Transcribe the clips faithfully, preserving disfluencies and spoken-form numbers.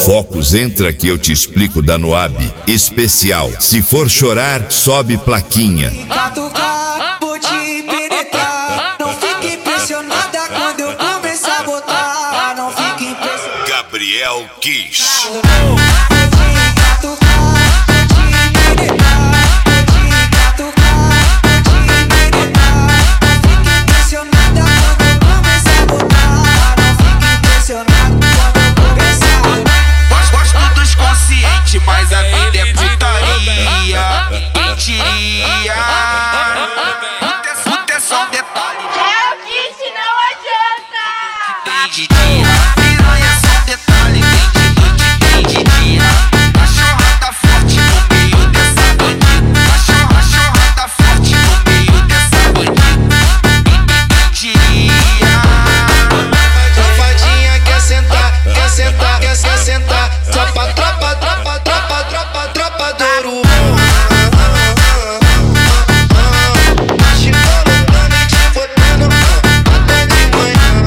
Focus, entra que eu te explico da Noab especial. Se for chorar, sobe plaquinha. Catucar, vou te penetrar. Não fique impressionada quando eu começar a botar. Não fique impressionada. Gabriel Kiss. Mas a vida é putaria, mentiria. Puta é só um detalhe. É o Kiss, não adianta. Tem de dia, piranha é só um detalhe. Tem de noite, tem de dia. Cachorra tá forte no meio dessa bandida. Cachorra, cachorra tá forte no meio dessa bandida. Mentiria. Safadinha quer sentar, quer sentar, quer, quer sentar. Tropa, tropa, tropa, tropa, tropa, tropa do ouro. Tá chegando pra mim te botando até de manhã.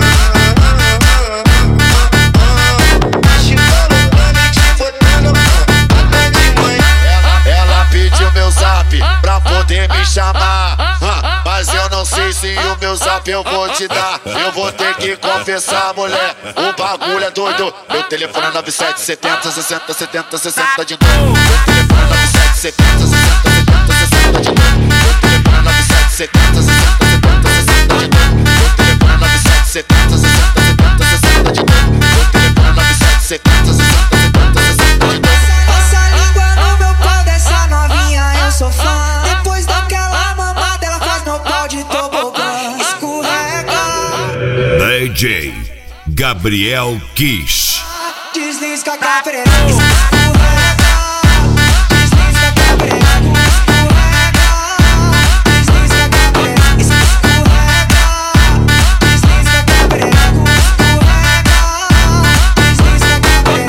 Tá chegando pra mim te botando até de manhã. Ela, ela pediu meu zap pra poder me chamar, mas eu não sei se o meu zap eu vou te dar. Eu vou ter que confessar, mulher, o bagulho é doido. Meu telefone é nove sete setenta, sessenta, setenta, sessenta de novo. Meu telefone é nove sete setenta, sessenta, setenta, sessenta de novo. Meu telefone é nove sete setenta, sessenta, setenta, sessenta de novo. Meu telefone é nove sete setenta, sessenta, setenta, sessenta de novo. Meu telefone é nove sete setenta, sessenta, setenta, sessenta de novo. Passa a língua no meu pau dessa novinha, eu sou fã. Depois daquela mamada ela faz meu pau de tobogã. Escorrega, D J Gabriel Kiss. desliza a cabrera. Escorrega, desliza a cabrera. Escorrega, desliza a cabrera. Escorrega, desliza a cabrera. Escorrega, desliza a cabrera.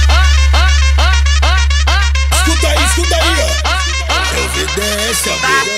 Escuta aí, escuta aí, ó. Evidência,